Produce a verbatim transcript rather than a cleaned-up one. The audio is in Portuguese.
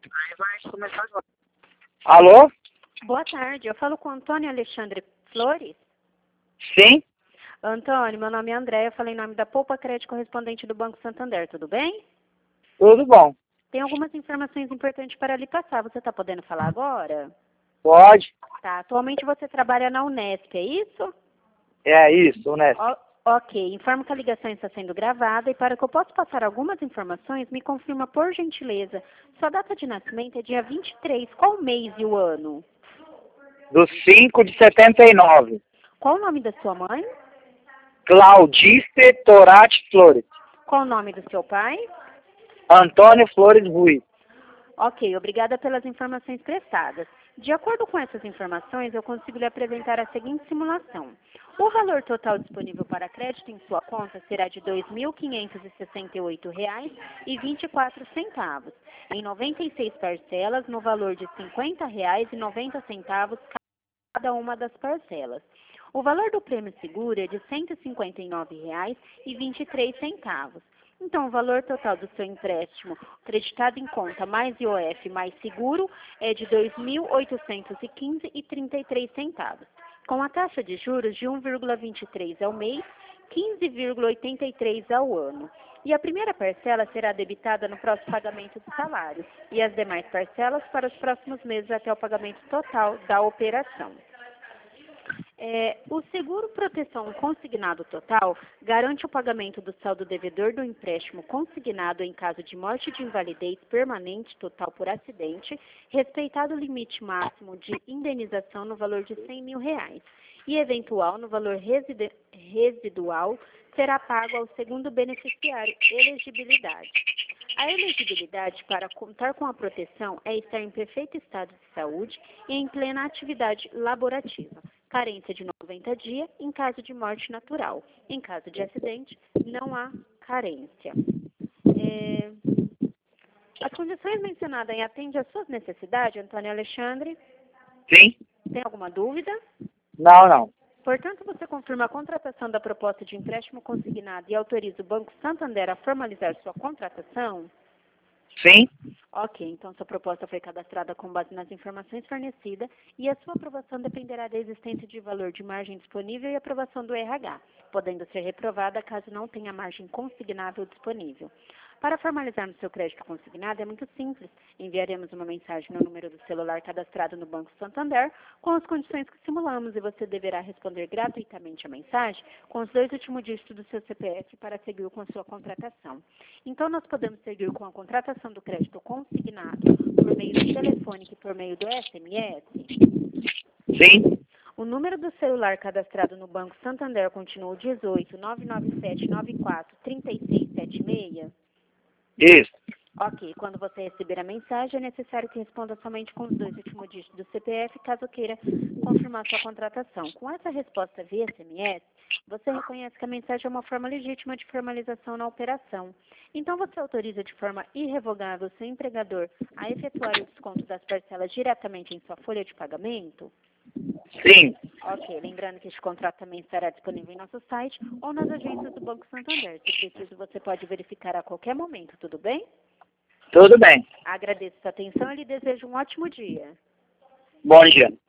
Aí vai começar agora. Alô? Boa tarde, eu falo com Antônio Alexandre Flores. Sim? Antônio, meu nome é André, eu falei em nome da Poupa Crédito correspondente do Banco Santander, tudo bem? Tudo bom. Tem algumas informações importantes para lhe passar, você está podendo falar agora? Pode? Tá, atualmente você trabalha na Unesp, é isso? É isso, Unesp. O- ok, informo que a ligação está sendo gravada e para que eu possa passar algumas informações, me confirma por gentileza. Sua data de nascimento é dia vinte e três, qual o mês e o ano? Do cinco de setenta e nove. Qual o nome da sua mãe? Claudice Torati Flores. Qual o nome do seu pai? Antônio Flores Rui. Ok, obrigada pelas informações prestadas. De acordo com essas informações, eu consigo lhe apresentar a seguinte simulação. O valor total disponível para crédito em sua conta será de dois mil quinhentos e sessenta e oito reais e vinte e quatro centavos, em noventa e seis parcelas, no valor de cinquenta reais e noventa centavos cada uma das parcelas. O valor do prêmio seguro é de cento e cinquenta e nove reais e vinte e três centavos. Então, o valor total do seu empréstimo creditado em conta mais I O F mais seguro é de dois mil oitocentos e quinze reais e trinta e três centavos. Com a taxa de juros de um vírgula vinte e três ao mês, quinze vírgula oitenta e três ao ano. E a primeira parcela será debitada no próximo pagamento do salário e as demais parcelas para os próximos meses até o pagamento total da operação. É, o seguro proteção consignado total garante o pagamento do saldo devedor do empréstimo consignado em caso de morte de invalidez permanente total por acidente, respeitado o limite máximo de indenização no valor de cem mil reais e eventual no valor reside- residual será pago ao segundo beneficiário. Elegibilidade. A elegibilidade para contar com a proteção é estar em perfeito estado de saúde e em plena atividade laborativa. Carência de noventa dias em caso de morte natural. Em caso de acidente, não há carência. É... As condições mencionadas em atende às suas necessidades, Antônio Alexandre? Sim? Tem alguma dúvida? Não, não. Portanto, você confirma a contratação da proposta de empréstimo consignado e autoriza o Banco Santander a formalizar sua contratação? Sim? Ok, então sua proposta foi cadastrada com base nas informações fornecidas e a sua aprovação dependerá da existência de valor de margem disponível e aprovação do R H, podendo ser reprovada caso não tenha margem consignável disponível. Para formalizarmos seu crédito consignado é muito simples. Enviaremos uma mensagem no número do celular cadastrado no Banco Santander com as condições que simulamos e você deverá responder gratuitamente a mensagem com os dois últimos dígitos do seu C P F para seguir com a sua contratação. Então, nós podemos seguir com a contratação do crédito consignado por meio do telefone e por meio do S M S? Sim? O número do celular cadastrado no Banco Santander continua o dezoito, nove nove sete, nove quatro, três seis sete seis? Isso. Ok, quando você receber a mensagem, é necessário que responda somente com os dois últimos dígitos do C P F, caso queira confirmar sua contratação. Com essa resposta via S M S, você reconhece que a mensagem é uma forma legítima de formalização na operação. Então, você autoriza de forma irrevogável seu empregador a efetuar o desconto das parcelas diretamente em sua folha de pagamento? Sim. Ok, lembrando que este contrato também estará disponível em nosso site ou nas agências do Banco Santander. Se preciso, você pode verificar a qualquer momento, tudo bem? Tudo bem. Agradeço sua atenção e lhe desejo um ótimo dia. Bom dia.